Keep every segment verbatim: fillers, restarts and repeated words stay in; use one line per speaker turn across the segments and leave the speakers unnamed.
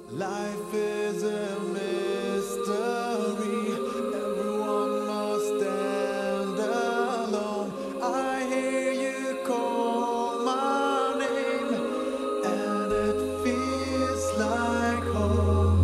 Life is a mystery. Everyone must stand alone. I hear you call my name, and it feels like home.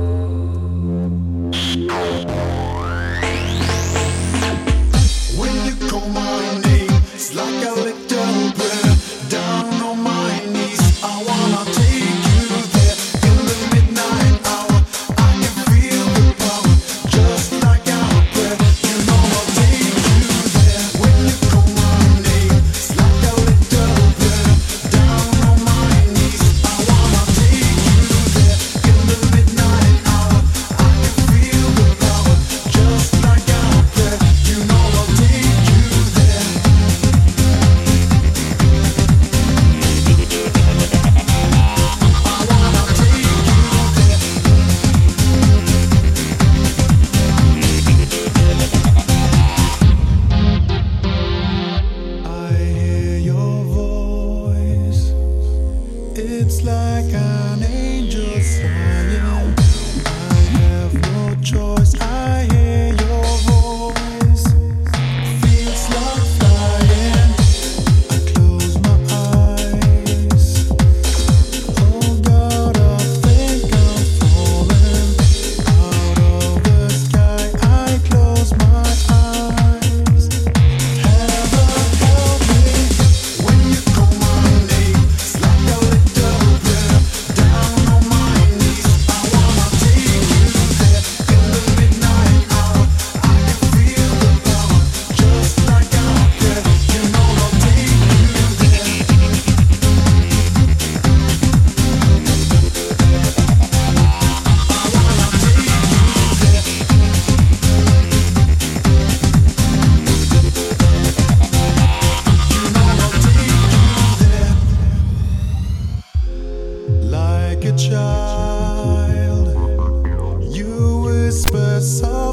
When you call my name, it's like a little prayer. Down on my knees, I wanna take you there. In the midnight hour, I can feel the power, just like our prayer. You know I'll take you there. When you call my name, it's like a little prayer. Down on my knees, I wanna take you there. In the midnight hour, I can feel the power, just like our prayer. You know I'll take you there. I hear your voice. It's like an angel sighing. I have no choice. I hear your voice. Feels like flying. I close my eyes. Oh God, I think I'm falling out of the sky. I close my eyes. Heaven help me when you call my name. It's like a little prayer. Down on my knees, I wanna take you there. In the midnight hour, I can feel the power, just like our prayer. You know I'll take you there. Like a child, you whisper softly.